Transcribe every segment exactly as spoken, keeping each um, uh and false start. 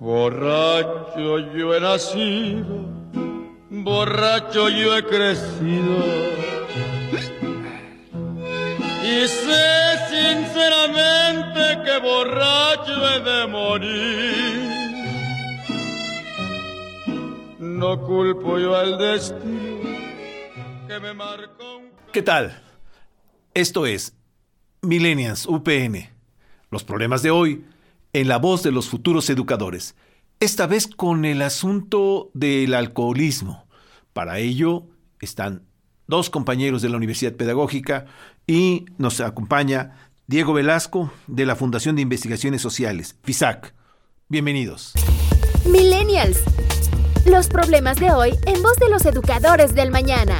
Borracho yo he nacido, borracho yo he crecido, y sé sinceramente que borracho he de morir. No culpo yo al destino que me marcó. ¿Qué tal? Esto es Millennials U P N. Los problemas de hoy en la voz de los futuros educadores. Esta vez con el asunto del alcoholismo. Para ello están dos compañeros de la Universidad Pedagógica y nos acompaña Diego Velasco de la Fundación de Investigaciones Sociales, FISAC. Bienvenidos. Millennials. Los problemas de hoy en voz de los educadores del mañana.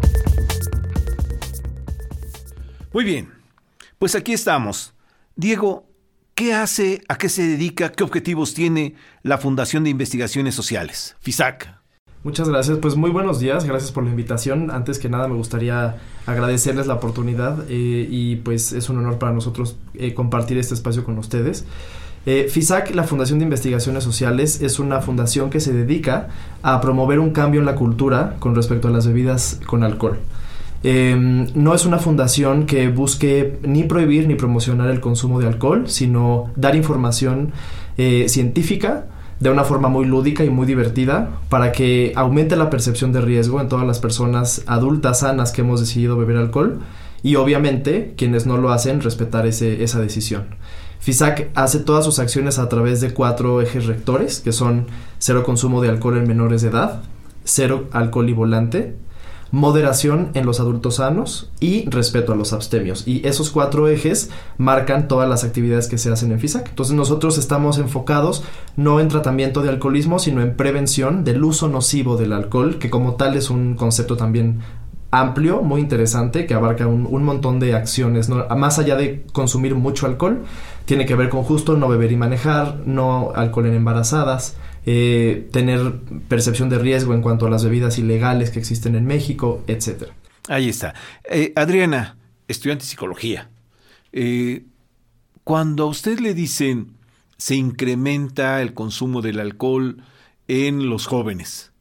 Muy bien, pues aquí estamos. Diego, ¿qué hace, a qué se dedica, qué objetivos tiene la Fundación de Investigaciones Sociales, FISAC? Muchas gracias, pues muy buenos días, gracias por la invitación. Antes que nada me gustaría agradecerles la oportunidad eh, y pues es un honor para nosotros eh, compartir este espacio con ustedes. Eh, FISAC, la Fundación de Investigaciones Sociales, es una fundación que se dedica a promover un cambio en la cultura con respecto a las bebidas con alcohol. Eh, no es una fundación que busque ni prohibir ni promocionar el consumo de alcohol, sino dar información eh, científica de una forma muy lúdica y muy divertida para que aumente la percepción de riesgo en todas las personas adultas sanas que hemos decidido beber alcohol y obviamente quienes no lo hacen respetar ese, esa decisión. FISAC hace todas sus acciones a través de cuatro ejes rectores que son cero consumo de alcohol en menores de edad, cero alcohol y volante, moderación en los adultos sanos y respeto a los abstemios. Y esos cuatro ejes marcan todas las actividades que se hacen en FISAC. Entonces nosotros estamos enfocados no en tratamiento de alcoholismo, sino en prevención del uso nocivo del alcohol, que como tal es un concepto también amplio, muy interesante, que abarca un, un montón de acciones, ¿no? Más allá de consumir mucho alcohol, tiene que ver con justo no beber y manejar, no alcohol en embarazadas, Eh, tener percepción de riesgo en cuanto a las bebidas ilegales que existen en México, etcétera. Ahí está. Eh, Adriana, estudiante de psicología. Eh, cuando a usted le dicen se incrementa el consumo del alcohol en los jóvenes,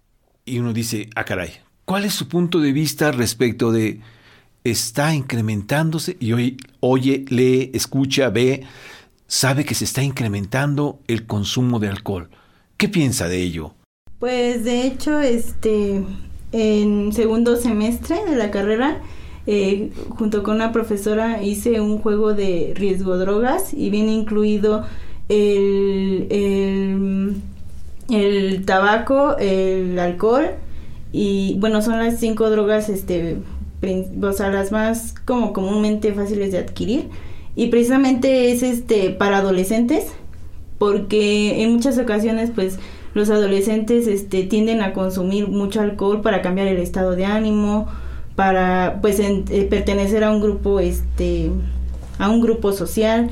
y uno dice, ah, caray, ¿cuál es su punto de vista respecto de está incrementándose? Y hoy oye, lee, escucha, ve, sabe que se está incrementando el consumo de alcohol. ¿Qué piensa de ello? Pues de hecho, este, en segundo semestre de la carrera, eh, junto con una profesora hice un juego de riesgo drogas y viene incluido el, el, el tabaco, el alcohol y bueno, son las cinco drogas, este, o sea, las más como comúnmente fáciles de adquirir y precisamente es este para adolescentes. Porque en muchas ocasiones pues los adolescentes este tienden a consumir mucho alcohol para cambiar el estado de ánimo, para pues en, eh, pertenecer a un grupo este a un grupo social,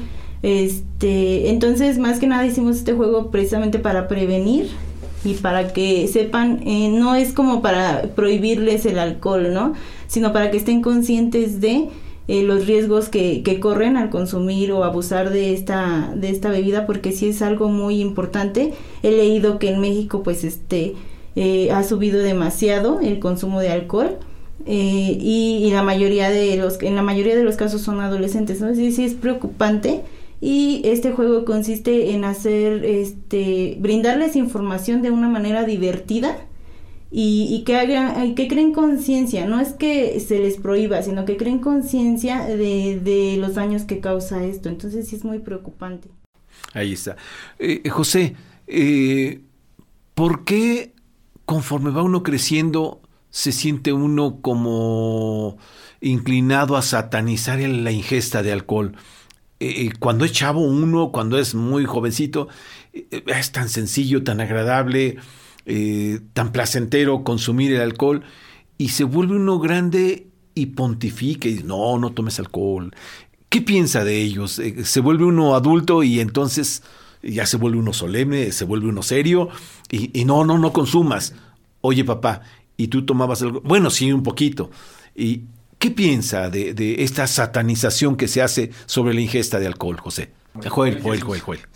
este entonces más que nada hicimos este juego precisamente para prevenir y para que sepan, eh, no es como para prohibirles el alcohol, ¿no? Sino para que estén conscientes de Eh, los riesgos que, que corren al consumir o abusar de esta de esta bebida, porque sí es algo muy importante. He leído que en México pues este eh, ha subido demasiado el consumo de alcohol eh, y, y la mayoría de los en la mayoría de los casos son adolescentes, ¿no? Sí, sí es preocupante y este juego consiste en hacer este brindarles información de una manera divertida. Y, y que hagan, que creen conciencia, no es que se les prohíba, sino que creen conciencia de, de los daños que causa esto. Entonces sí es muy preocupante. Ahí está. Eh, José, eh, ¿por qué conforme va uno creciendo se siente uno como inclinado a satanizar la ingesta de alcohol? Eh, cuando es chavo uno, cuando es muy jovencito, eh, es tan sencillo, tan agradable, Eh, tan placentero consumir el alcohol y se vuelve uno grande y pontifica y dice, no, no tomes alcohol. ¿Qué piensa de ellos? Eh, se vuelve uno adulto y entonces ya se vuelve uno solemne, se vuelve uno serio y, y no, no, no consumas. Oye, papá, ¿y tú tomabas algo? Bueno, sí, un poquito. ¿Y qué piensa de, de esta satanización que se hace sobre la ingesta de alcohol, José? Joel, Joel, Joel, Joel, sí.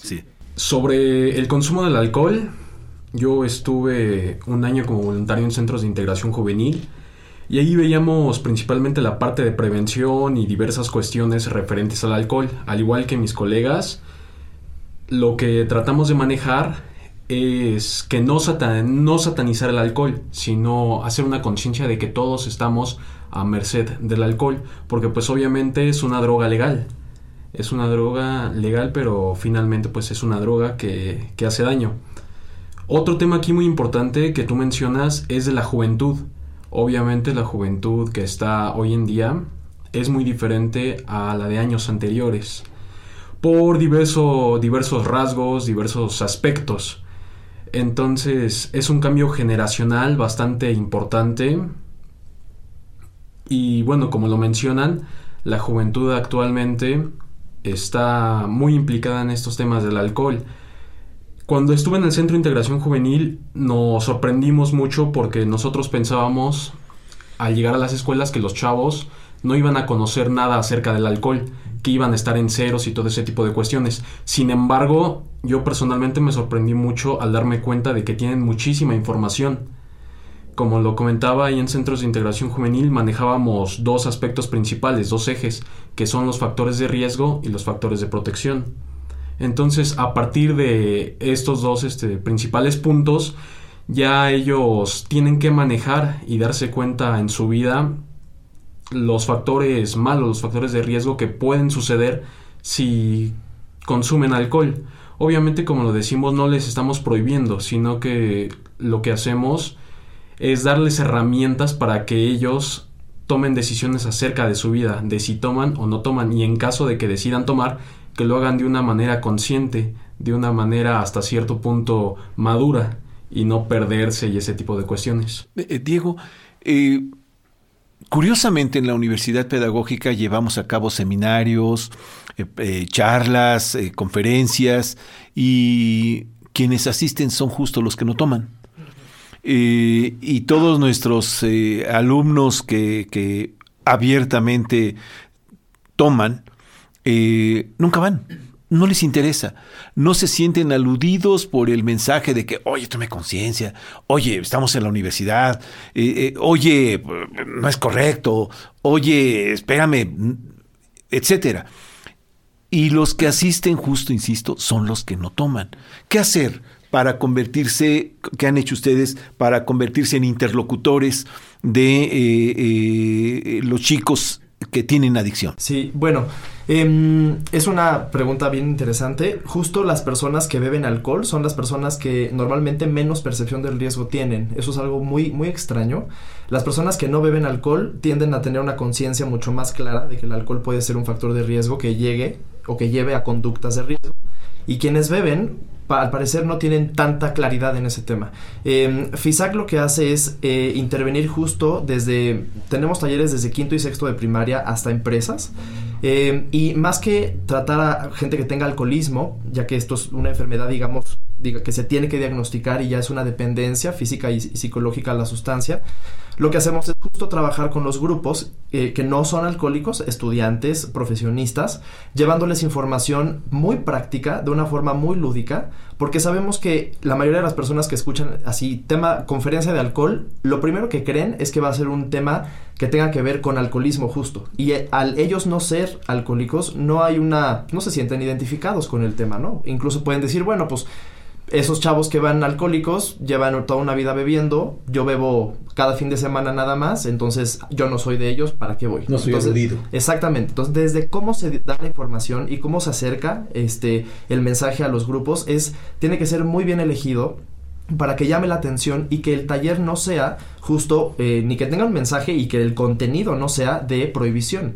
Sobre el consumo del alcohol, yo estuve un año como voluntario en centros de integración juvenil y ahí veíamos principalmente la parte de prevención y diversas cuestiones referentes al alcohol. Al igual que mis colegas, lo que tratamos de manejar es que no, satan- no satanizar el alcohol, sino hacer una conciencia de que todos estamos a merced del alcohol, porque pues obviamente es una droga legal. Es una droga legal, pero finalmente pues es una droga que, que hace daño. Otro tema aquí muy importante que tú mencionas es de la juventud. Obviamente la juventud que está hoy en día es muy diferente a la de años anteriores por diverso, diversos rasgos, diversos aspectos. Entonces es un cambio generacional bastante importante y bueno, como lo mencionan, la juventud actualmente está muy implicada en estos temas del alcohol. Cuando estuve en el Centro de Integración Juvenil nos sorprendimos mucho porque nosotros pensábamos al llegar a las escuelas que los chavos no iban a conocer nada acerca del alcohol, que iban a estar en ceros y todo ese tipo de cuestiones. Sin embargo, yo personalmente me sorprendí mucho al darme cuenta de que tienen muchísima información. Como lo comentaba, ahí en Centros de Integración Juvenil manejábamos dos aspectos principales, dos ejes, que son los factores de riesgo y los factores de protección. Entonces, a partir de estos dos este, principales puntos, ya ellos tienen que manejar y darse cuenta en su vida los factores malos, los factores de riesgo que pueden suceder si consumen alcohol. Obviamente, como lo decimos, no les estamos prohibiendo, sino que lo que hacemos es darles herramientas para que ellos tomen decisiones acerca de su vida, de si toman o no toman, y en caso de que decidan tomar, que lo hagan de una manera consciente, de una manera hasta cierto punto madura, y no perderse y ese tipo de cuestiones. Eh, Diego, eh, curiosamente en la Universidad Pedagógica llevamos a cabo seminarios, eh, eh, charlas, eh, conferencias, y quienes asisten son justo los que no toman. Eh, y todos nuestros eh, alumnos que, que abiertamente toman, eh, nunca van, no les interesa, no se sienten aludidos por el mensaje de que, oye, tome conciencia, oye, estamos en la universidad, eh, eh, oye, no es correcto, oye, espérame, etcétera. Y los que asisten, justo insisto, son los que no toman. ¿Qué hacer para convertirse, qué han hecho ustedes para convertirse en interlocutores de eh, eh, los chicos que tienen adicción? Sí, bueno, eh, es una pregunta bien interesante. Justo las personas que beben alcohol son las personas que normalmente menos percepción del riesgo tienen. Eso es algo muy, muy extraño. Las personas que no beben alcohol tienden a tener una conciencia mucho más clara de que el alcohol puede ser un factor de riesgo que llegue o que lleve a conductas de riesgo. Y quienes beben, pa- al parecer no tienen tanta claridad en ese tema. Eh, FISAC lo que hace es eh, intervenir justo desde, tenemos talleres desde quinto y sexto de primaria hasta empresas, eh, y más que tratar a gente que tenga alcoholismo, ya que esto es una enfermedad, digamos, diga, que se tiene que diagnosticar y ya es una dependencia física y, y psicológica a la sustancia, lo que hacemos es justo trabajar con los grupos eh, que no son alcohólicos, estudiantes, profesionistas, llevándoles información muy práctica, de una forma muy lúdica, porque sabemos que la mayoría de las personas que escuchan así, tema conferencia de alcohol, lo primero que creen es que va a ser un tema que tenga que ver con alcoholismo justo, y eh, al ellos no ser alcohólicos, no hay una, no se sienten identificados con el tema, ¿no? Incluso pueden decir, bueno, pues esos chavos que van alcohólicos llevan toda una vida bebiendo, yo bebo cada fin de semana nada más, entonces yo no soy de ellos, ¿para qué voy? No soy entonces, aludido. Exactamente, entonces desde cómo se da la información y cómo se acerca este el mensaje a los grupos, es tiene que ser muy bien elegido para que llame la atención y que el taller no sea justo, eh, ni que tenga un mensaje y que el contenido no sea de prohibición.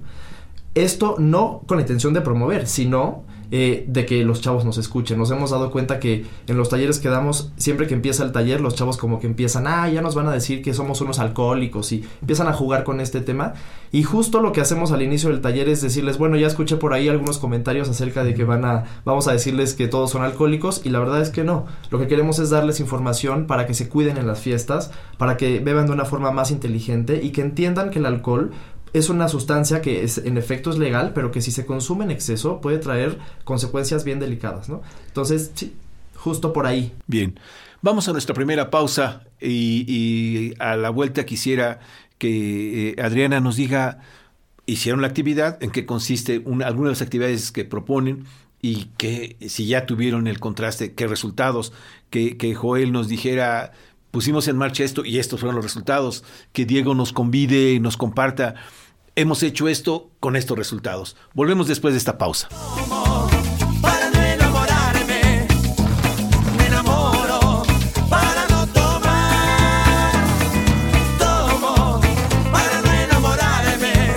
Esto no con la intención de promover, sino eh, de que los chavos nos escuchen. Nos hemos dado cuenta que en los talleres que damos, siempre que empieza el taller, los chavos como que empiezan, ah, ya nos van a decir que somos unos alcohólicos, y empiezan a jugar con este tema. Y justo lo que hacemos al inicio del taller es decirles, bueno, ya escuché por ahí algunos comentarios acerca de que van a, vamos a decirles que todos son alcohólicos, y la verdad es que no. Lo que queremos es darles información para que se cuiden en las fiestas, para que beban de una forma más inteligente y que entiendan que el alcohol es una sustancia que es, en efecto es legal, pero que si se consume en exceso puede traer consecuencias bien delicadas, ¿no? Entonces, sí, justo por ahí. Bien, vamos a nuestra primera pausa y, y a la vuelta quisiera que eh, Adriana nos diga, hicieron la actividad, en qué consiste una, algunas de las actividades que proponen y que si ya tuvieron el contraste, qué resultados, que, que Joel nos dijera, pusimos en marcha esto y estos fueron los resultados, que Diego nos convide y nos comparta, hemos hecho esto con estos resultados. Volvemos después de esta pausa. Para no enamorarme, me enamoro para no tomar. Tomo para no enamorarme,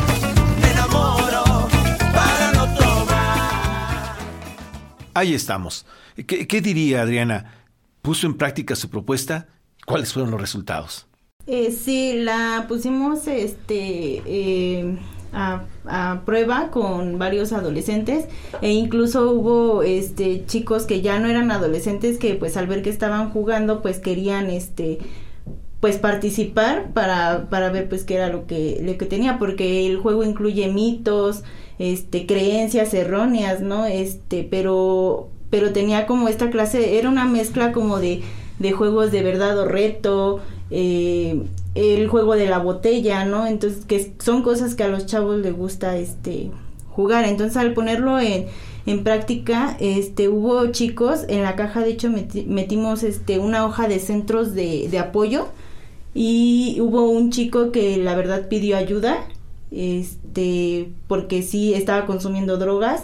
me enamoro para no tomar. Ahí estamos. ¿Qué, qué diría Adriana? ¿Puso en práctica su propuesta? ¿Cuáles fueron los resultados? Eh, sí, la pusimos este eh, a, a prueba con varios adolescentes e incluso hubo este chicos que ya no eran adolescentes que pues al ver que estaban jugando pues querían este pues participar para, para ver pues qué era lo que, lo que tenía, porque el juego incluye mitos, este creencias erróneas, ¿no? Este, pero pero tenía como esta clase, era una mezcla como de, de juegos de verdad o reto, eh, el juego de la botella, ¿no? Entonces, que son cosas que a los chavos les gusta este jugar. Entonces, al ponerlo en, en práctica, este hubo chicos, en la caja de hecho meti, metimos este una hoja de centros de, de apoyo, y hubo un chico que la verdad pidió ayuda, este, porque sí estaba consumiendo drogas.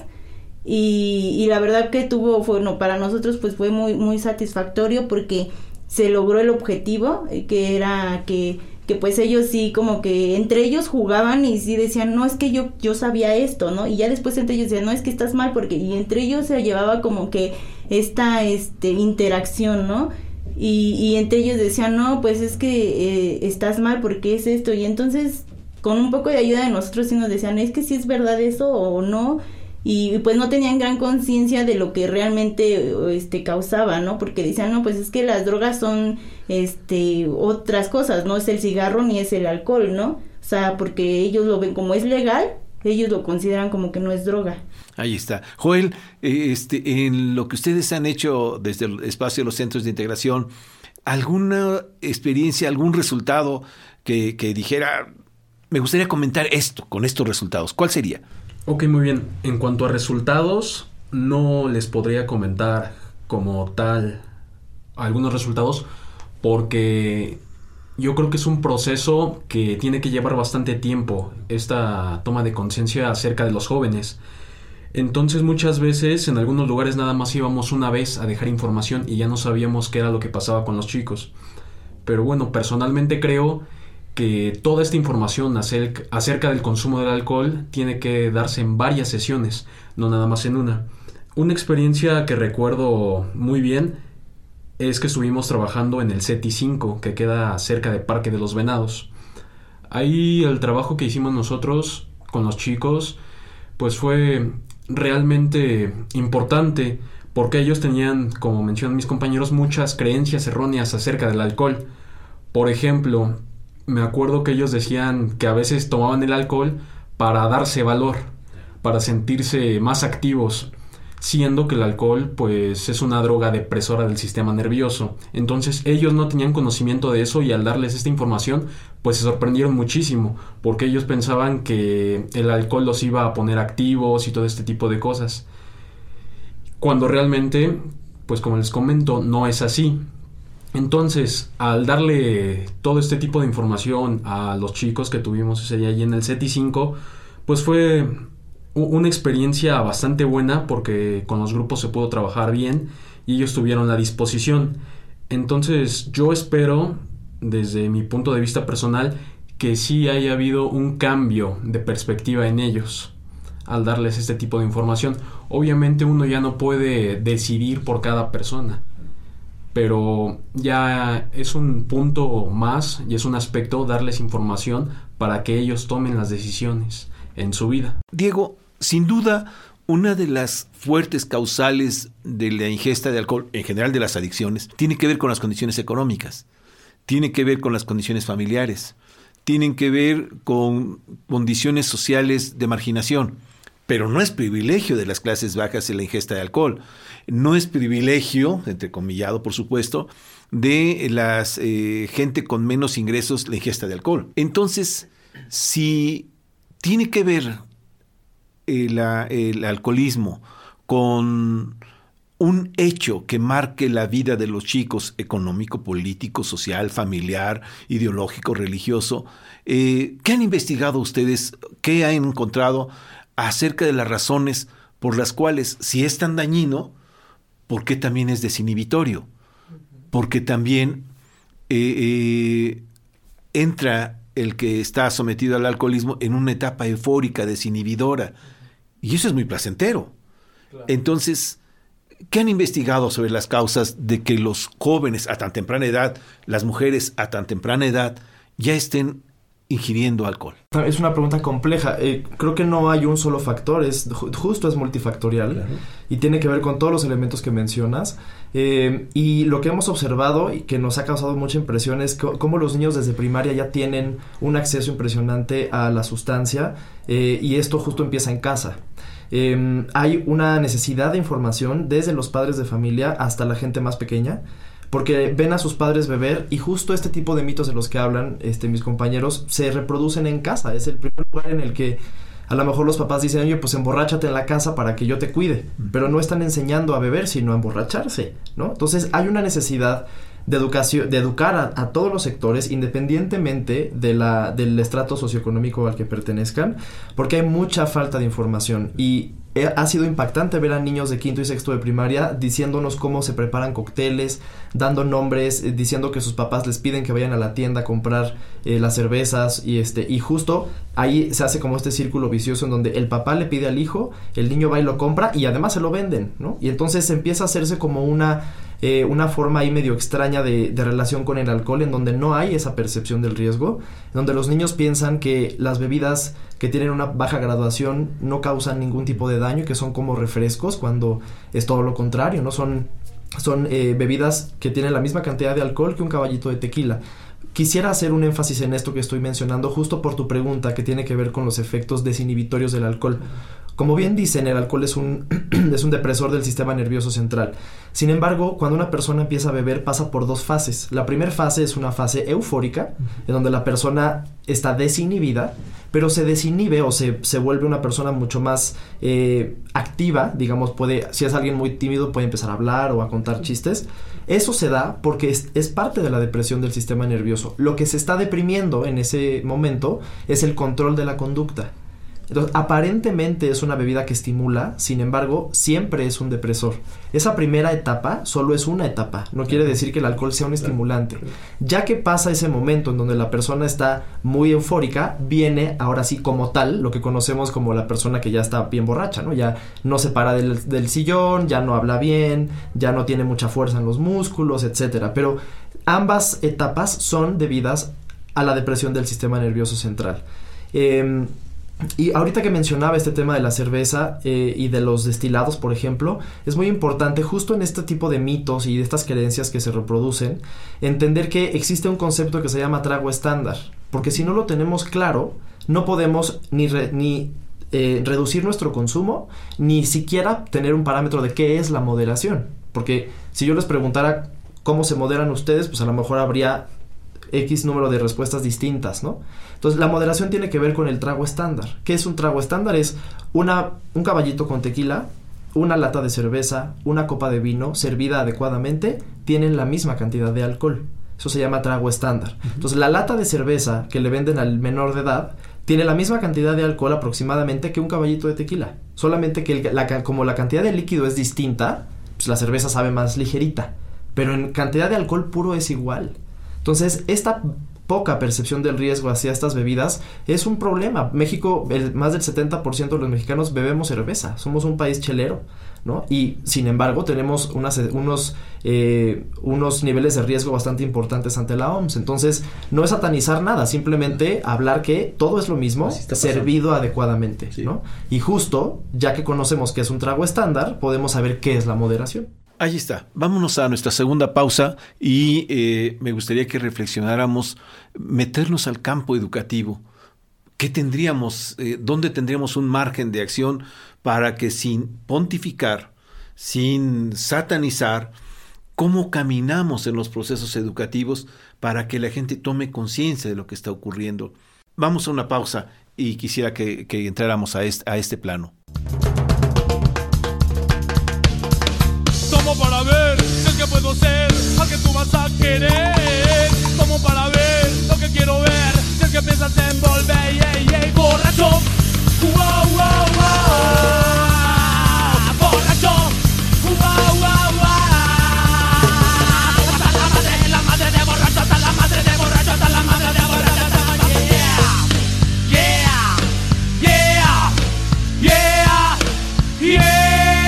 Y, y la verdad que tuvo, bueno, para nosotros pues fue muy muy satisfactorio porque se logró el objetivo, eh, que era que, que pues ellos sí como que entre ellos jugaban y sí decían, no, es que yo yo sabía esto, ¿no? Y ya después entre ellos decían, no, es que estás mal, porque, y entre ellos se llevaba como que esta este interacción, ¿no? Y, y entre ellos decían, no, pues es que eh, estás mal porque es esto, y entonces con un poco de ayuda de nosotros sí nos decían, es que sí es verdad eso o no. Y pues no tenían gran conciencia de lo que realmente este causaba, ¿no? Porque decían, no, pues es que las drogas son este otras cosas, no es el cigarro ni es el alcohol, ¿no? O sea, porque ellos lo ven como es legal, ellos lo consideran como que no es droga. Ahí está. Joel, eh, este, en lo que ustedes han hecho desde el espacio de los centros de integración, ¿alguna experiencia, algún resultado que, que dijera, me gustaría comentar esto con estos resultados? ¿Cuál sería? Ok, muy bien. En cuanto a resultados, no les podría comentar como tal algunos resultados porque yo creo que es un proceso que tiene que llevar bastante tiempo, esta toma de conciencia acerca de los jóvenes. Entonces muchas veces en algunos lugares nada más íbamos una vez a dejar información y ya no sabíamos qué era lo que pasaba con los chicos. Pero bueno, personalmente creo que toda esta información acerca, acerca del consumo del alcohol tiene que darse en varias sesiones, no nada más en una. Una experiencia que recuerdo muy bien es que estuvimos trabajando en el C E T I cinco, que queda cerca de Parque de los Venados. Ahí el trabajo que hicimos nosotros con los chicos pues fue realmente importante porque ellos tenían, como mencionan mis compañeros, muchas creencias erróneas acerca del alcohol. Por ejemplo, me acuerdo que ellos decían que a veces tomaban el alcohol para darse valor, para sentirse más activos, siendo que el alcohol pues es una droga depresora del sistema nervioso. Entonces ellos no tenían conocimiento de eso y al darles esta información pues se sorprendieron muchísimo porque ellos pensaban que el alcohol los iba a poner activos y todo este tipo de cosas, cuando realmente pues como les comento no es así. Entonces, al darle todo este tipo de información a los chicos que tuvimos ese día allí en el C E T I cinco, pues fue una experiencia bastante buena porque con los grupos se pudo trabajar bien y ellos tuvieron la disposición. Entonces, yo espero, desde mi punto de vista personal, que sí haya habido un cambio de perspectiva en ellos al darles este tipo de información. Obviamente uno ya no puede decidir por cada persona, pero ya es un punto más y es un aspecto darles información para que ellos tomen las decisiones en su vida. Diego, sin duda, una de las fuertes causales de la ingesta de alcohol, en general de las adicciones, tiene que ver con las condiciones económicas, tiene que ver con las condiciones familiares, tienen que ver con condiciones sociales de marginación, pero no es privilegio de las clases bajas la ingesta de alcohol, no es privilegio, entrecomillado por supuesto, de la eh, gente con menos ingresos la ingesta de alcohol. Entonces, si tiene que ver el, el alcoholismo con un hecho que marque la vida de los chicos, económico, político, social, familiar, ideológico, religioso, eh, ¿qué han investigado ustedes? ¿Qué han encontrado acerca de las razones por las cuales, si es tan dañino, por qué también es desinhibitorio? Porque también eh, eh, entra el que está sometido al alcoholismo en una etapa eufórica, desinhibidora, y eso es muy placentero. Claro. Entonces, ¿qué han investigado sobre las causas de que los jóvenes a tan temprana edad, las mujeres a tan temprana edad, ya estén ingiriendo alcohol? Es una pregunta compleja. Eh, creo que no hay un solo factor, es justo es multifactorial, claro, y tiene que ver con todos los elementos que mencionas. Eh, y lo que hemos observado y que nos ha causado mucha impresión es c- cómo los niños desde primaria ya tienen un acceso impresionante a la sustancia, eh, y esto justo empieza en casa. Eh, hay una necesidad de información desde los padres de familia hasta la gente más pequeña, porque ven a sus padres beber y justo este tipo de mitos de los que hablan este, mis compañeros se reproducen en casa. Es el primer lugar en el que a lo mejor los papás dicen, oye, pues emborráchate en la casa para que yo te cuide, pero no están enseñando a beber, sino a emborracharse, ¿no? Entonces hay una necesidad de educación, de educar a, a todos los sectores, independientemente de la, del estrato socioeconómico al que pertenezcan, porque hay mucha falta de información y ha sido impactante ver a niños de quinto y sexto de primaria diciéndonos cómo se preparan cócteles, dando nombres, eh, diciendo que sus papás les piden que vayan a la tienda a comprar eh, las cervezas y este y justo ahí se hace como este círculo vicioso en donde el papá le pide al hijo, el niño va y lo compra y además se lo venden, ¿no? Y entonces empieza a hacerse como una eh, una forma ahí medio extraña de, de relación con el alcohol, en donde no hay esa percepción del riesgo, en donde los niños piensan que las bebidas que tienen una baja graduación no causan ningún tipo de daño, que son como refrescos, cuando es todo lo contrario, ¿no? Son, son eh, bebidas que tienen la misma cantidad de alcohol que un caballito de tequila. Quisiera hacer un énfasis en esto que estoy mencionando justo por tu pregunta, que tiene que ver con los efectos desinhibitorios del alcohol. Como bien dicen, el alcohol es un, es un depresor del sistema nervioso central. Sin embargo, cuando una persona empieza a beber, pasa por dos fases. La primera fase es una fase eufórica, en donde la persona está desinhibida, pero se desinhibe o se, se vuelve una persona mucho más eh, activa, digamos, puede, si es alguien muy tímido, puede empezar a hablar o a contar chistes. Eso se da porque es, es parte de la depresión del sistema nervioso. Lo que se está deprimiendo en ese momento es el control de la conducta. Entonces, aparentemente es una bebida que estimula, sin embargo, siempre es un depresor. Esa primera etapa solo es una etapa, no quiere decir que el alcohol sea un estimulante. Ya que pasa ese momento en donde la persona está muy eufórica, viene ahora sí como tal, lo que conocemos como la persona que ya está bien borracha, ¿no? Ya no se para del, del sillón, ya no habla bien, ya no tiene mucha fuerza en los músculos, etcétera. Pero ambas etapas son debidas a la depresión del sistema nervioso central. Eh... Y ahorita que mencionaba este tema de la cerveza eh, y de los destilados, por ejemplo, es muy importante justo en este tipo de mitos y de estas creencias que se reproducen, entender que existe un concepto que se llama trago estándar, porque si no lo tenemos claro, no podemos ni, re, ni eh, reducir nuestro consumo, ni siquiera tener un parámetro de qué es la moderación, porque si yo les preguntara cómo se moderan ustedes, pues a lo mejor habría X número de respuestas distintas, ¿no? Entonces, la moderación tiene que ver con el trago estándar. ¿Qué es un trago estándar? Es una, un caballito con tequila, una lata de cerveza, una copa de vino servida adecuadamente, tienen la misma cantidad de alcohol. Eso se llama trago estándar. Uh-huh. Entonces, la lata de cerveza que le venden al menor de edad tiene la misma cantidad de alcohol aproximadamente que un caballito de tequila. Solamente que el, la, como la cantidad de líquido es distinta, pues la cerveza sabe más ligerita. Pero en cantidad de alcohol puro es igual. Entonces, esta poca percepción del riesgo hacia estas bebidas es un problema. México, el, más del setenta por ciento de los mexicanos bebemos cerveza. Somos un país chelero, ¿no? Y, sin embargo, tenemos unas, unos, eh, unos niveles de riesgo bastante importantes ante la O M S. Entonces, no es satanizar nada, simplemente hablar que todo es lo mismo, servido adecuadamente, sí, ¿no? Y justo, ya que conocemos qué es un trago estándar, podemos saber qué es la moderación. Ahí está. Vámonos a nuestra segunda pausa y eh, me gustaría que reflexionáramos, meternos al campo educativo. ¿Qué tendríamos, eh, dónde tendríamos un margen de acción para que sin pontificar, sin satanizar, cómo caminamos en los procesos educativos para que la gente tome conciencia de lo que está ocurriendo? Vamos a una pausa y quisiera que, que entráramos a este, a este plano. Como para ver el que puedo ser, al que tú vas a querer. Como para ver lo que quiero ver, si el que piensas envolver, yeah, yeah. Borracho, wow, wow, wow. Borracho, wow, wow, wow. Hasta la madre, la madre de borracho, hasta la madre de borracho, hasta la madre de borracho, hasta la madre, yeah, yeah, yeah, yeah, yeah.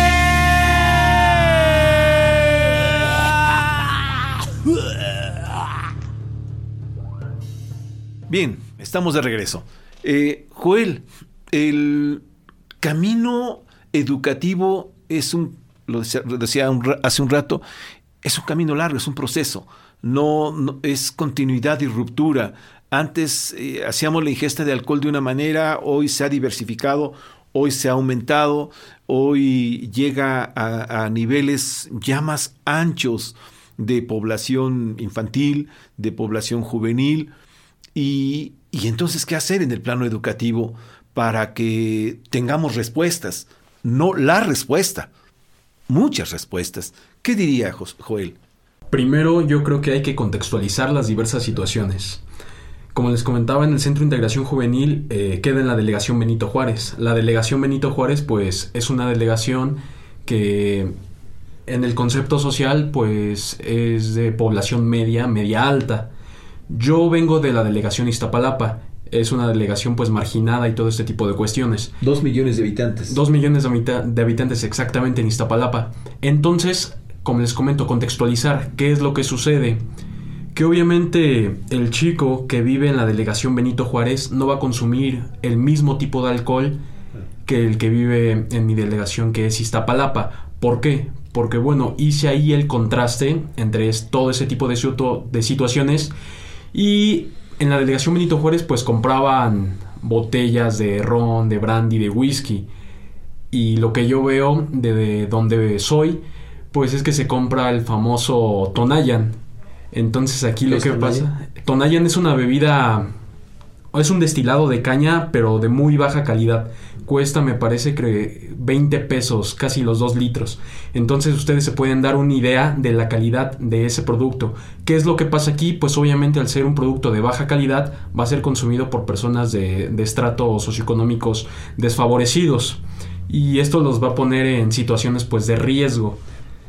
Bien, estamos de regreso. Eh, Joel, el camino educativo es un, lo decía, lo decía un, hace un rato, es un camino largo, es un proceso. No, no es continuidad y ruptura. Antes eh, hacíamos la ingesta de alcohol de una manera, hoy se ha diversificado, hoy se ha aumentado, hoy llega a, a niveles ya más anchos de población infantil, de población juvenil. Y, y entonces, ¿qué hacer en el plano educativo para que tengamos respuestas? No la respuesta, muchas respuestas. ¿Qué diría Jo- Joel? Primero, yo creo que hay que contextualizar las diversas situaciones. Como les comentaba, en el Centro de Integración Juvenil eh, queda en la delegación Benito Juárez. La delegación Benito Juárez, pues, es una delegación que en el concepto social, pues, es de población media, media alta. Yo vengo de la delegación Iztapalapa, es una delegación pues marginada y todo este tipo de cuestiones. Dos millones de habitantes. Dos millones de, habita- de habitantes exactamente en Iztapalapa. Entonces, como les comento, contextualizar qué es lo que sucede. Que obviamente el chico que vive en la delegación Benito Juárez no va a consumir el mismo tipo de alcohol que el que vive en mi delegación, que es Iztapalapa. ¿Por qué? Porque bueno, hice ahí el contraste entre es, todo ese tipo de, situ- de situaciones. Y en la delegación Benito Juárez pues compraban botellas de ron, de brandy, de whisky. Y lo que yo veo de, de donde soy, pues es que se compra el famoso Tonayan. Entonces aquí lo que pasa... Tonayan es una bebida... Es un destilado de caña, pero de muy baja calidad. Cuesta, me parece, que veinte pesos, casi los dos litros. Entonces ustedes se pueden dar una idea de la calidad de ese producto. ¿Qué es lo que pasa aquí? Pues obviamente al ser un producto de baja calidad va a ser consumido por personas de, de estratos socioeconómicos desfavorecidos. Y esto los va a poner en situaciones pues de riesgo.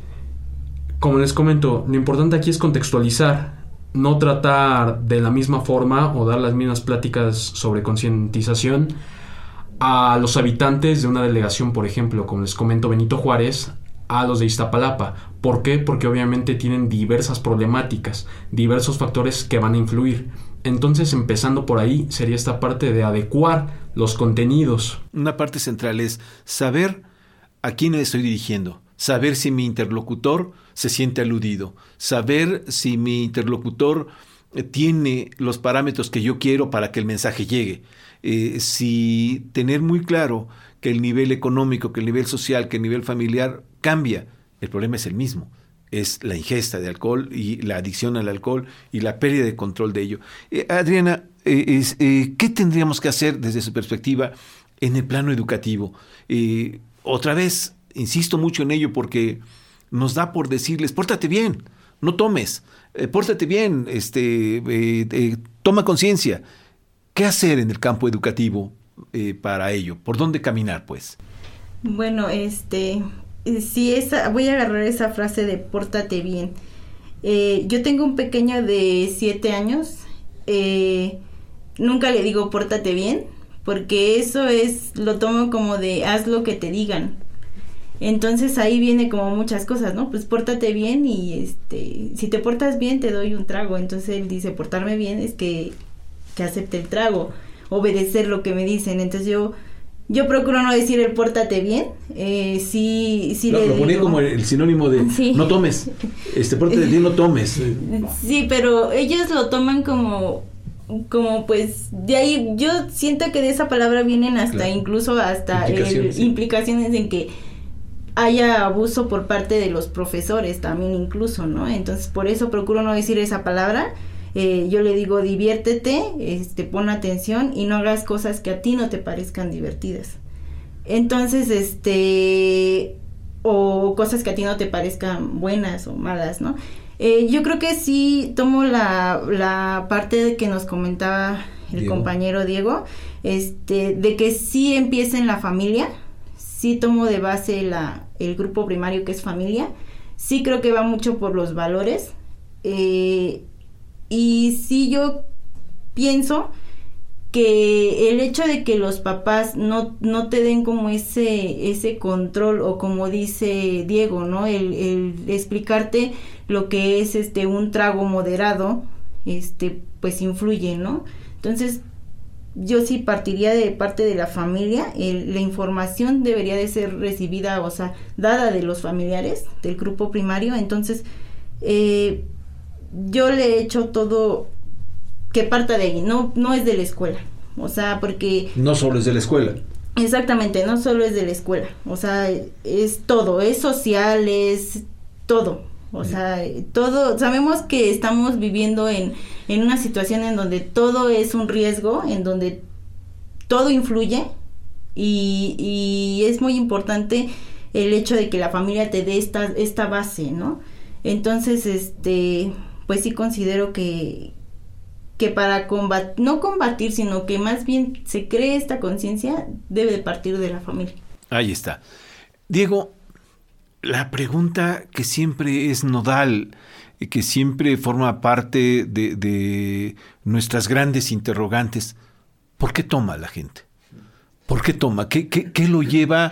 Como les comento, lo importante aquí es contextualizar. No tratar de la misma forma o dar las mismas pláticas sobre concientización a los habitantes de una delegación, por ejemplo, como les comento, Benito Juárez, a los de Iztapalapa. ¿Por qué? Porque obviamente tienen diversas problemáticas, diversos factores que van a influir. Entonces, empezando por ahí, sería esta parte de adecuar los contenidos. Una parte central es saber a quién me estoy dirigiendo. Saber si mi interlocutor se siente aludido, saber si mi interlocutor tiene los parámetros que yo quiero para que el mensaje llegue, eh, si tener muy claro que el nivel económico, que el nivel social, que el nivel familiar cambia, el problema es el mismo, es la ingesta de alcohol y la adicción al alcohol y la pérdida de control de ello. Eh, Adriana, eh, es, eh, ¿qué tendríamos que hacer desde su perspectiva en el plano educativo? Eh, otra vez, insisto mucho en ello porque nos da por decirles, pórtate bien, no tomes, eh, pórtate bien, este, eh, eh, toma conciencia. ¿Qué hacer en el campo educativo eh, para ello? ¿Por dónde caminar, pues? Bueno, este, sí, esa, voy a agarrar esa frase de pórtate bien. Eh, yo tengo un pequeño de siete años, eh, nunca le digo pórtate bien, porque eso es, lo tomo como de haz lo que te digan. Entonces ahí viene como muchas cosas, ¿no? Pues pórtate bien y este, si te portas bien te doy un trago. Entonces él dice, portarme bien es que, que acepte el trago, obedecer lo que me dicen. Entonces yo yo procuro no decir el pórtate bien, eh, sí, sí Lo, le lo ponía digo, como el sinónimo de Sí. no tomes, este pórtate bien, no tomes. sí, pero ellos lo toman como, como pues, de ahí, yo siento que de esa palabra vienen hasta, Claro. incluso hasta el- Implicaciones, sí. implicaciones en que haya abuso por parte de los profesores también incluso, ¿no? Entonces, por eso procuro no decir esa palabra. Eh, yo le digo, diviértete, este, pon atención y no hagas cosas que a ti no te parezcan divertidas. Entonces, este, o cosas que a ti no te parezcan buenas o malas, ¿no? Eh, yo creo que sí tomo la, la parte de que nos comentaba el Diego. compañero Diego, este, de que sí empieza en la familia, sí tomo de base la, el grupo primario que es familia, sí creo que va mucho por los valores, eh, y sí yo pienso que el hecho de que los papás no, no te den como ese, ese control, o como dice Diego, ¿no? El, el explicarte lo que es este un trago moderado, este, pues influye, ¿no? Entonces, yo sí partiría de parte de la familia, el, la información debería de ser recibida, o sea, dada de los familiares, del grupo primario. Entonces, eh, yo le he hecho todo que parta de ahí, no, no es de la escuela, o sea, porque No solo es de la escuela. exactamente, no solo es de la escuela, o sea, es todo, es social, es todo, o sea, todo, sabemos que estamos viviendo en, en una situación en donde todo es un riesgo, en donde todo influye, y, y es muy importante el hecho de que la familia te dé esta, esta base, ¿no? Entonces, este, pues sí considero que, que para combatir, no combatir, sino que más bien se cree esta conciencia, debe de partir de la familia. Ahí está. Diego, la pregunta que siempre es nodal, y que siempre forma parte de, de nuestras grandes interrogantes, ¿por qué toma la gente? ¿Por qué toma? ¿Qué, qué, qué lo lleva,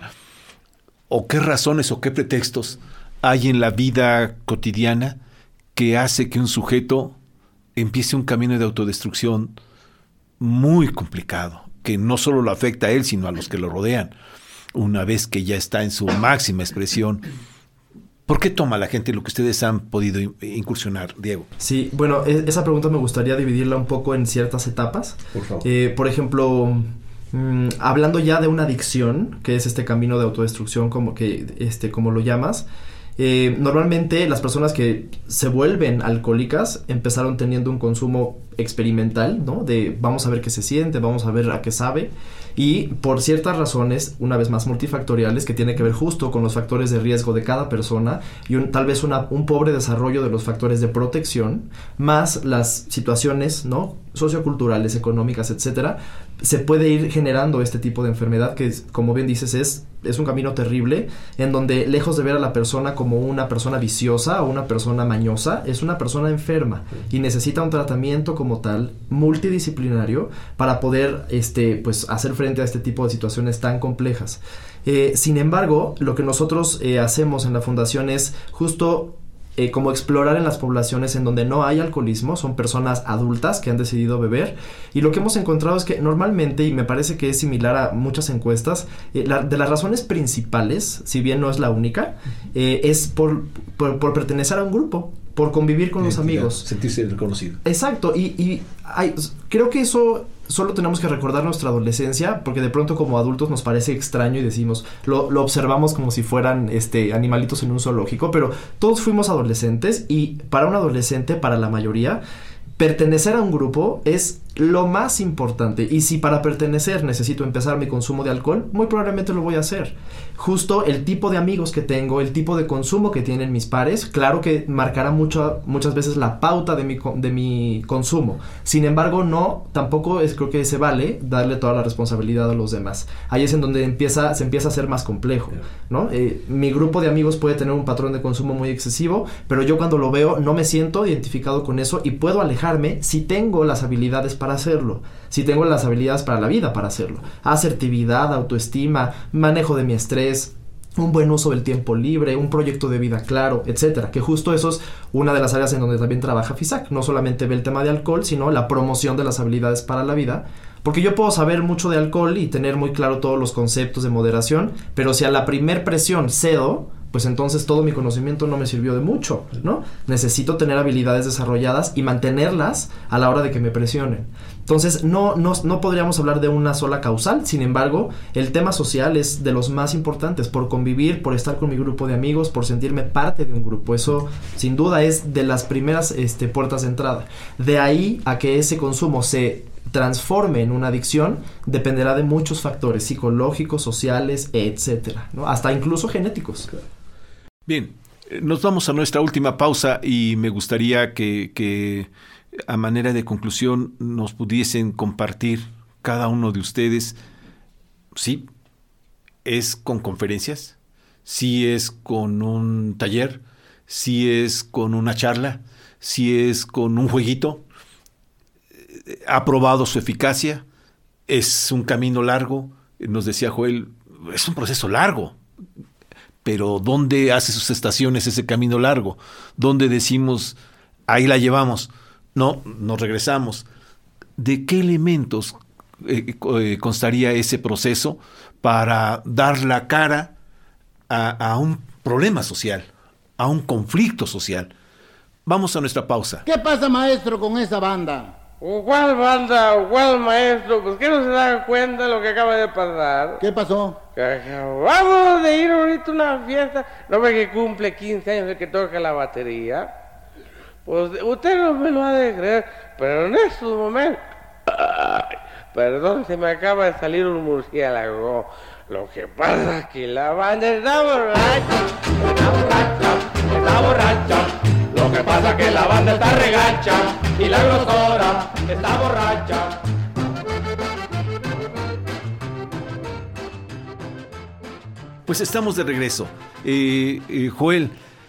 o qué razones o qué pretextos hay en la vida cotidiana que hace que un sujeto empiece un camino de autodestrucción muy complicado, que no solo lo afecta a él, sino a los que lo rodean, una vez que ya está en su máxima expresión? ¿Por qué toma la gente lo que ustedes han podido incursionar, Diego? Sí, bueno, e- esa pregunta me gustaría dividirla un poco en ciertas etapas. Por favor. Eh, por ejemplo, mmm, hablando ya de una adicción, que es este camino de autodestrucción, como que, este, como lo llamas. Eh, normalmente las personas que se vuelven alcohólicas empezaron teniendo un consumo experimental, ¿no? De vamos a ver qué se siente, vamos a ver a qué sabe, y por ciertas razones, una vez más multifactoriales, que tiene que ver justo con los factores de riesgo de cada persona y un, tal vez una, un pobre desarrollo de los factores de protección, más las situaciones, ¿no? Socioculturales, económicas, etcétera, se puede ir generando este tipo de enfermedad que, como bien dices, es, es un camino terrible, en donde lejos de ver a la persona como una persona viciosa o una persona mañosa, es una persona enferma y necesita un tratamiento como tal, multidisciplinario, para poder este, pues, hacer frente a este tipo de situaciones tan complejas. Eh, sin embargo, lo que nosotros eh, hacemos en la fundación es justo Eh, como explorar en las poblaciones en donde no hay alcoholismo, son personas adultas que han decidido beber, y lo que hemos encontrado es que normalmente, y me parece que es similar a muchas encuestas, eh, la, de las razones principales, si bien no es la única, eh, es por, por, por pertenecer a un grupo, por convivir con los amigos. Sentirse reconocido. Exacto, y, y hay, creo que eso solo tenemos que recordar nuestra adolescencia, porque de pronto como adultos nos parece extraño y decimos, lo, lo observamos como si fueran este, animalitos en un zoológico, pero todos fuimos adolescentes, y para un adolescente, para la mayoría, pertenecer a un grupo es lo más importante. Y si para pertenecer necesito empezar mi consumo de alcohol, muy probablemente lo voy a hacer. Justo el tipo de amigos que tengo, el tipo de consumo que tienen mis pares, claro que marcará mucho, muchas veces la pauta de mi, de mi consumo. Sin embargo, no, tampoco es, creo que se vale darle toda la responsabilidad a los demás. Ahí es en donde empieza, se empieza a ser más complejo, ¿no? Eh, mi grupo de amigos puede tener un patrón de consumo muy excesivo, pero yo cuando lo veo no me siento identificado con eso y puedo alejarme si tengo las habilidades para hacerlo, si tengo las habilidades para la vida para hacerlo. Asertividad, autoestima, manejo de mi estrés, un buen uso del tiempo libre, un proyecto de vida claro, etcétera. Que justo eso es una de las áreas en donde también trabaja FISAC. No solamente ve el tema de alcohol, sino la promoción de las habilidades para la vida. Porque yo puedo saber mucho de alcohol y tener muy claro todos los conceptos de moderación, pero si a la primer presión cedo, pues entonces todo mi conocimiento no me sirvió de mucho, ¿no? Necesito tener habilidades desarrolladas y mantenerlas a la hora de que me presionen. Entonces, no, no, no podríamos hablar de una sola causal. Sin embargo, el tema social es de los más importantes, por convivir, por estar con mi grupo de amigos, por sentirme parte de un grupo. Eso, sin duda, es de las primeras este, puertas de entrada. De ahí a que ese consumo se transforme en una adicción, dependerá de muchos factores psicológicos, sociales, etcétera, ¿no? Hasta incluso genéticos. Bien, nos vamos a nuestra última pausa y me gustaría que, que a manera de conclusión nos pudiesen compartir cada uno de ustedes, sí, es con conferencias, sí es con un taller, sí es con una charla, sí es con un jueguito, ha probado su eficacia, es un camino largo, nos decía Joel, es un proceso largo. Pero ¿dónde hace sus estaciones ese camino largo? ¿Dónde decimos, ahí la llevamos? No, nos regresamos. ¿De qué elementos eh, eh, constaría ese proceso para dar la cara a, a un problema social, a un conflicto social? Vamos a nuestra pausa. ¿Qué pasa, maestro, con esa banda? ¿Cuál banda? ¿Cuál maestro? Pues que no se da cuenta de lo que acaba de pasar. ¿Qué pasó? Que acabamos de ir ahorita a una fiesta. ¿No ve que cumple quince años el que toca la batería? Pues usted no me lo ha de creer, pero en estos momentos... Ay, perdón, se me acaba de salir un murciélago. Lo que pasa es que la banda está borracha. Está borracha, está borracha. Lo que pasa es que la banda está regacha y la grosora está borracha. Pues estamos de regreso. Eh, eh, Joel,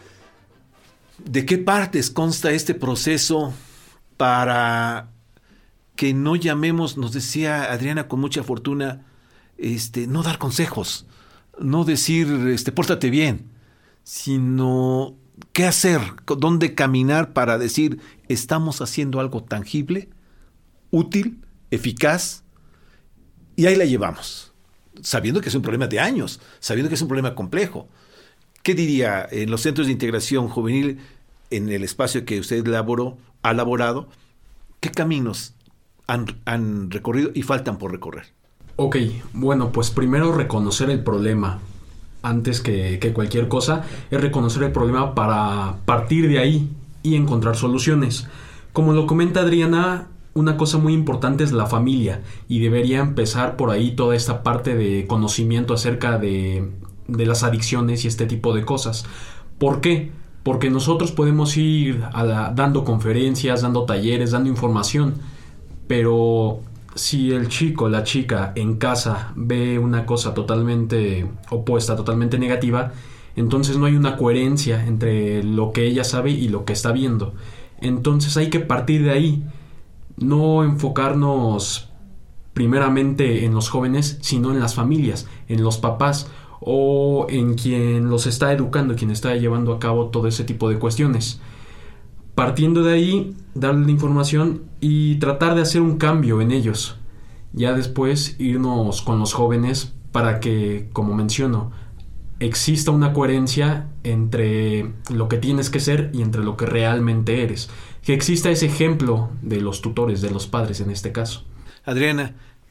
¿de qué partes consta este proceso para que no llamemos, nos decía Adriana con mucha fortuna, este, no dar consejos, no decir, este, pórtate bien, sino qué hacer, dónde caminar para decir, estamos haciendo algo tangible, útil, eficaz, y ahí la llevamos, sabiendo que es un problema de años, sabiendo que es un problema complejo. ¿Qué diría en los centros de integración juvenil, en el espacio que usted elaboró, ha elaborado, qué caminos han, han recorrido y faltan por recorrer? Ok, bueno, pues primero reconocer el problema. Antes que, que cualquier cosa, es reconocer el problema para partir de ahí y encontrar soluciones. Como lo comenta Adriana, una cosa muy importante es la familia y debería empezar por ahí toda esta parte de conocimiento acerca de, de las adicciones y este tipo de cosas. ¿Por qué? Porque nosotros podemos ir a la, dando conferencias, dando talleres, dando información, pero si el chico, la chica en casa ve una cosa totalmente opuesta, totalmente negativa, entonces no hay una coherencia entre lo que ella sabe y lo que está viendo. Entonces hay que partir de ahí, no enfocarnos primeramente en los jóvenes, sino en las familias, en los papás o en quien los está educando, quien está llevando a cabo todo ese tipo de cuestiones. Partiendo de ahí, darle la información y tratar de hacer un cambio en ellos. Ya después irnos con los jóvenes para que, como menciono, exista una coherencia entre lo que tienes que ser y entre lo que realmente eres. Que exista ese ejemplo de los tutores, de los padres en este caso. Adriana,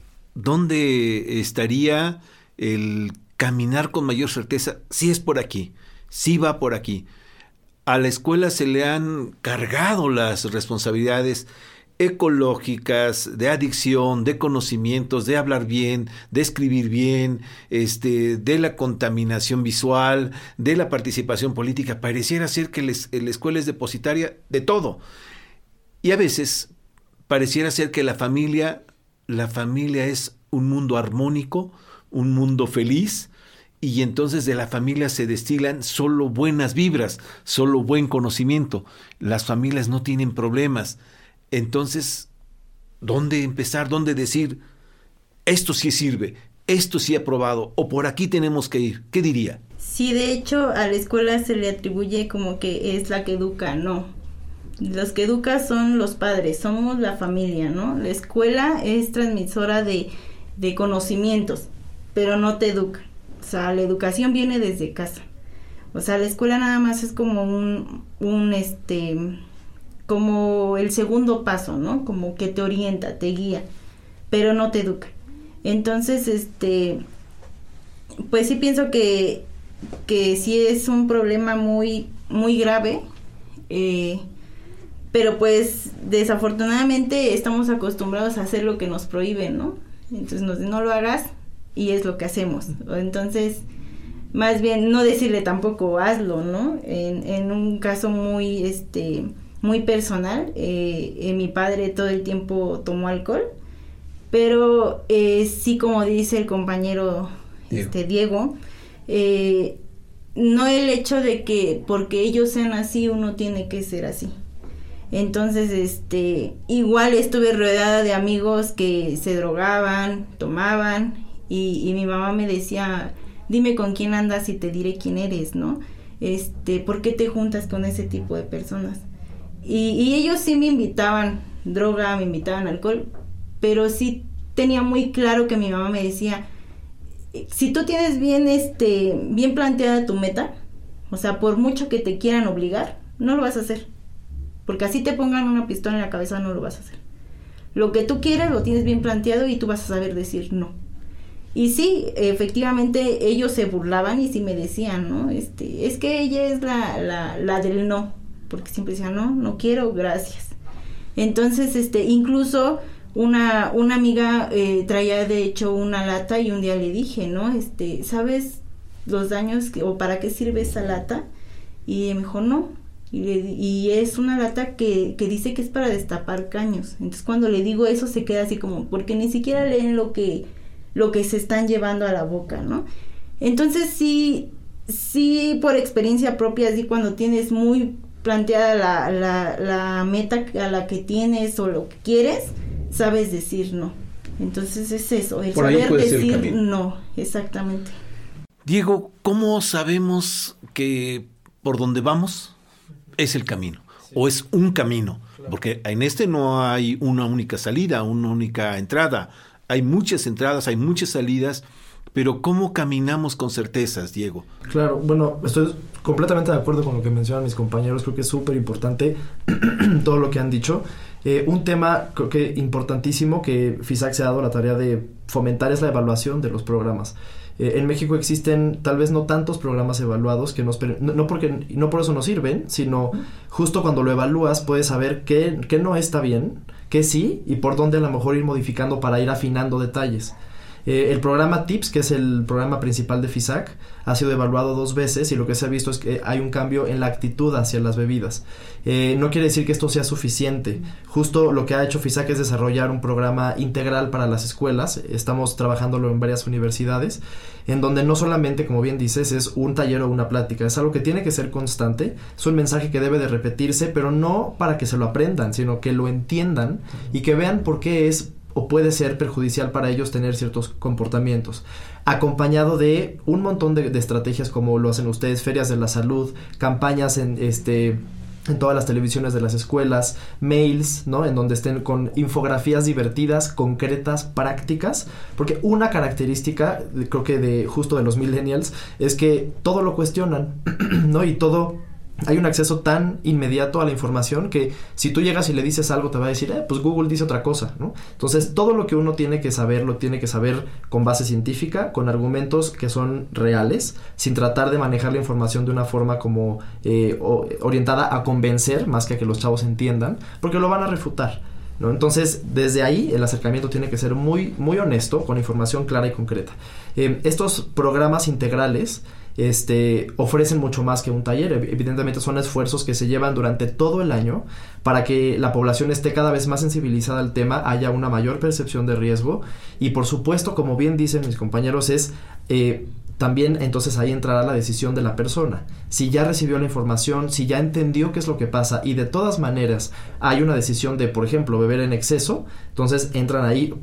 ¿dónde estaría el caminar con mayor certeza? Sí es por aquí, sí va por aquí. A la escuela se le han cargado las responsabilidades ecológicas, de adicción, de conocimientos, de hablar bien, de escribir bien, este, de la contaminación visual, de la participación política. Pareciera ser que les, la escuela es depositaria de todo. Y a veces pareciera ser que la familia, la familia es un mundo armónico, un mundo feliz, y entonces de la familia se destilan solo buenas vibras, solo buen conocimiento. Las familias no tienen problemas. Entonces, ¿dónde empezar? ¿Dónde decir, esto sí sirve, esto sí ha probado, o por aquí tenemos que ir? ¿Qué diría? Sí, de hecho a la escuela se le atribuye como que es la que educa, no. Los que educan son los padres, somos la familia, ¿no? La escuela es transmisora de, de conocimientos, pero no te educa. O sea, la educación viene desde casa. O sea, la escuela nada más es como un, un este, como el segundo paso, ¿no? Como que te orienta, te guía, pero no te educa. Entonces, este, pues sí pienso que, que sí es un problema muy, muy grave, eh, pero pues desafortunadamente estamos acostumbrados a hacer lo que nos prohíben, ¿no? Entonces nos no lo hagas y es lo que hacemos. Entonces, más bien no decirle tampoco hazlo, ¿no? En, en un caso muy, este, muy personal, eh, eh, mi padre todo el tiempo tomó alcohol, pero eh, sí, como dice el compañero Diego, este, Diego eh, no el hecho de que porque ellos sean así uno tiene que ser así. Entonces, este, igual estuve rodeada de amigos que se drogaban, tomaban, y, y mi mamá me decía, dime con quién andas y te diré quién eres, ¿no? Este, ¿por qué te juntas con ese tipo de personas? Y, y ellos sí me invitaban droga, me invitaban alcohol, pero sí tenía muy claro que mi mamá me decía, si tú tienes bien, este, bien planteada tu meta, o sea, por mucho que te quieran obligar, no lo vas a hacer. Porque así te pongan una pistola en la cabeza, no lo vas a hacer. Lo que tú quieres lo tienes bien planteado y tú vas a saber decir no. Y sí, efectivamente, ellos se burlaban y sí me decían, ¿no? Este, es que ella es la, la, la del no. Porque siempre decían, no, no quiero, gracias. Entonces, este, incluso una, una amiga eh, traía de hecho una lata y un día le dije, ¿no? Este, ¿sabes los daños que, o para qué sirve esa lata? Y me dijo, no. Y, le, y es una lata que, que dice que es para destapar caños. Entonces cuando le digo eso se queda así como, porque ni siquiera leen lo que, lo que se están llevando a la boca, ¿no? Entonces sí, sí por experiencia propia, así cuando tienes muy planteada la, la, la meta a la que tienes o lo que quieres, sabes decir no. Entonces es eso, el por ahí saber puede ser el decir camino. no, exactamente. Diego, ¿cómo sabemos que por donde vamos es el camino, sí, o es un camino? Claro. Porque en este no hay una única salida, una única entrada. Hay muchas entradas, hay muchas salidas, pero ¿cómo caminamos con certezas, Diego? Claro, bueno, estoy completamente de acuerdo con lo que mencionan mis compañeros. Creo que es súper importante todo lo que han dicho. Eh, un tema creo que importantísimo que FISAC se ha dado la tarea de fomentar es la evaluación de los programas. Eh, en México existen tal vez no tantos programas evaluados que nos no, no porque no por eso nos sirven, sino justo cuando lo evalúas puedes saber qué, qué no está bien, qué sí y por dónde a lo mejor ir modificando para ir afinando detalles. Eh, el programa TIPS, que es el programa principal de FISAC, ha sido evaluado dos veces y lo que se ha visto es que hay un cambio en la actitud hacia las bebidas. Eh, no quiere decir que esto sea suficiente. Justo lo que ha hecho FISAC es desarrollar un programa integral para las escuelas. Estamos trabajándolo en varias universidades, en donde no solamente, como bien dices, es un taller o una plática, es algo que tiene que ser constante, es un mensaje que debe de repetirse, pero no para que se lo aprendan, sino que lo entiendan y que vean por qué es o puede ser perjudicial para ellos tener ciertos comportamientos, acompañado de un montón de, de estrategias como lo hacen ustedes, ferias de la salud, campañas en este en todas las televisiones de las escuelas, mails, ¿no? En donde estén con infografías divertidas, concretas, prácticas, porque una característica, creo que de justo de los millennials, es que todo lo cuestionan, ¿no? Y todo... Hay un acceso tan inmediato a la información que si tú llegas y le dices algo te va a decir, eh, pues Google dice otra cosa, ¿no? Entonces todo lo que uno tiene que saber lo tiene que saber con base científica, con argumentos que son reales, sin tratar de manejar la información de una forma como eh, o, orientada a convencer más que a que los chavos entiendan, porque lo van a refutar, ¿no? Entonces desde ahí el acercamiento tiene que ser muy, muy honesto, con información clara y concreta. Eh, estos programas integrales Este, ofrecen mucho más que un taller. Evidentemente son esfuerzos que se llevan durante todo el año para que la población esté cada vez más sensibilizada al tema, haya una mayor percepción de riesgo y por supuesto, como bien dicen mis compañeros, es eh, también entonces ahí entrará la decisión de la persona. Si ya recibió la información, si ya entendió qué es lo que pasa y de todas maneras hay una decisión de, por ejemplo, beber en exceso, entonces entran ahí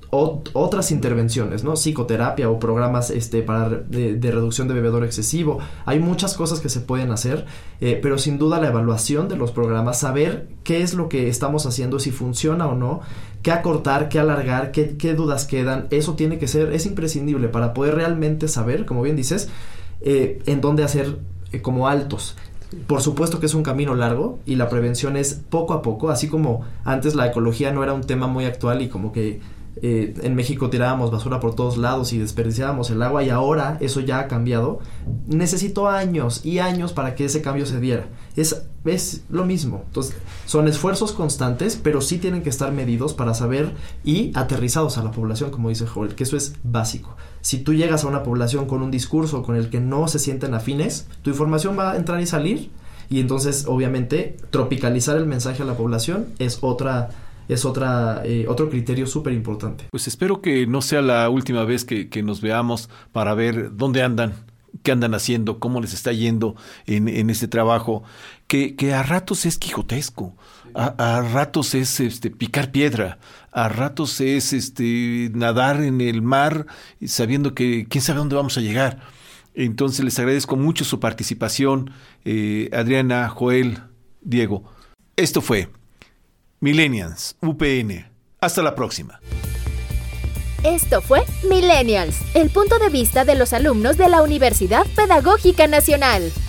o, otras intervenciones, ¿no? Psicoterapia o programas este, para de, de reducción de bebedor excesivo. Hay muchas cosas que se pueden hacer, eh, pero sin duda la evaluación de los programas, saber qué es lo que estamos haciendo, si funciona o no, qué acortar, qué alargar, qué, qué dudas quedan, eso tiene que ser, es imprescindible para poder realmente saber, como bien dices, eh, en dónde hacer eh, como altos. Por supuesto que es un camino largo y la prevención es poco a poco, así como antes la ecología no era un tema muy actual y como que eh, en México tirábamos basura por todos lados y desperdiciábamos el agua, y ahora eso ya ha cambiado. Necesitó años y años para que ese cambio se diera. Es, es lo mismo. Entonces, son esfuerzos constantes, pero sí tienen que estar medidos para saber y aterrizados a la población, como dice Joel, que eso es básico. Si tú llegas a una población con un discurso con el que no se sienten afines, tu información va a entrar y salir, y entonces obviamente tropicalizar el mensaje a la población es otra es otra eh, otro criterio súper importante. Pues espero que no sea la última vez que, que nos veamos para ver dónde andan, qué andan haciendo, cómo les está yendo en, en este trabajo, que, que a ratos es quijotesco, a, a ratos es este picar piedra, a ratos es este nadar en el mar sabiendo que quién sabe dónde vamos a llegar. Entonces les agradezco mucho su participación, eh, Adriana, Joel, Diego. Esto fue Millennials U P N. Hasta la próxima. Esto fue Millennials, el punto de vista de los alumnos de la Universidad Pedagógica Nacional.